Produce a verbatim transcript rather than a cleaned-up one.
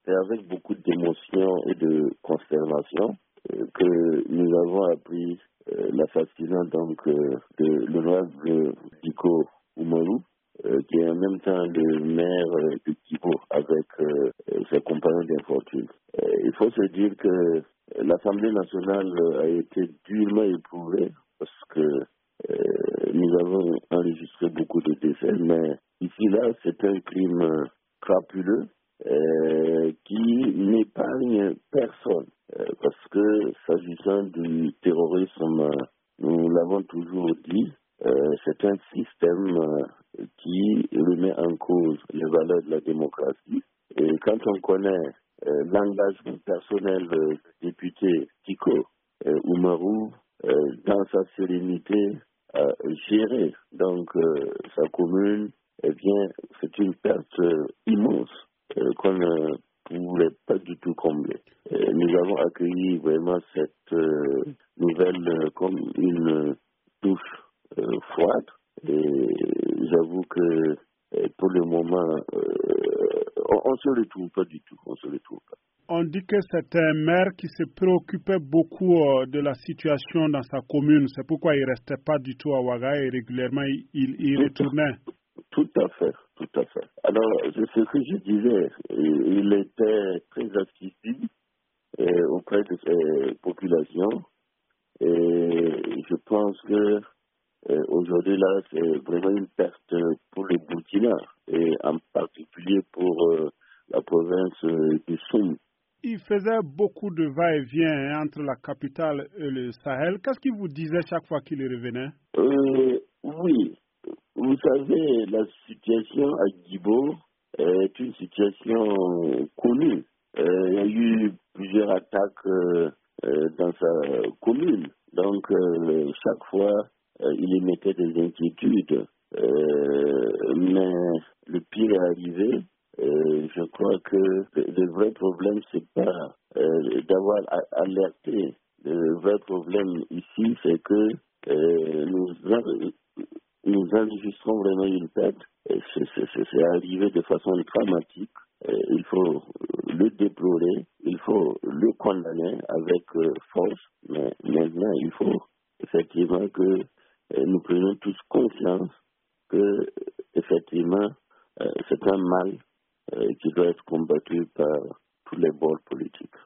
c'est avec beaucoup d'émotion et de consternation euh, que nous avons appris euh, l'assassinat donc euh, de l'honorable Diko Oumarou, euh, qui est en même temps le maire euh, de Kibo avec euh, ses compagnons d'infortune. Euh, il faut se dire que l'Assemblée nationale a été durement éprouvée parce que euh, nous avons enregistré beaucoup de décès, mais ici là c'est un crime crapuleux euh, qui n'épargne personne euh, parce que s'agissant du terrorisme, nous l'avons toujours dit, euh, c'est un système euh, qui remet en cause les valeurs de la démocratie. Et quand on connaît euh, l'engagement personnel euh, du député Diko euh, Oumarou euh, dans sa sérénité à gérer donc euh, sa commune, eh bien c'est une perte euh, immense euh, qu'on ne pouvait pas du tout combler. Euh, nous avons accueilli vraiment cette euh, nouvelle euh, comme une touche euh, froide et j'avoue que euh, pour le moment euh, on ne se retrouve pas du tout, on se retrouve pas. On dit que c'est un maire qui se préoccupait beaucoup euh, de la situation dans sa commune. C'est pourquoi il ne restait pas du tout à Ouaga et régulièrement il y retournait. Tout à fait, tout à fait. Alors, c'est ce que je disais. Il était très accessible euh, auprès de ses populations. Et je pense que euh, aujourd'hui, là, c'est vraiment une perte pour le Burkina et en particulier pour euh, la province euh, du Soum. Il faisait beaucoup de va-et-vient hein, entre la capitale et le Sahel. Qu'est-ce qu'il vous disait chaque fois qu'il revenait? euh, Oui. Vous savez, la situation à Djibo est une situation connue. Euh, il y a eu plusieurs attaques euh, euh, dans sa commune. Donc, euh, chaque fois, euh, il émettait des inquiétudes. Euh, mais le pire est arrivé. Euh, je crois que le, le vrai problème, c'est pas euh, d'avoir a- alerté. Le vrai problème ici, c'est que euh, nous, a- nous enregistrons vraiment une perte. C'est, c'est, c'est, c'est arrivé de façon dramatique. Il faut le déplorer, il faut le condamner avec force, mais maintenant il faut effectivement que nous prenions tous conscience que effectivement c'est un mal qui doit être combattu par tous les bords politiques.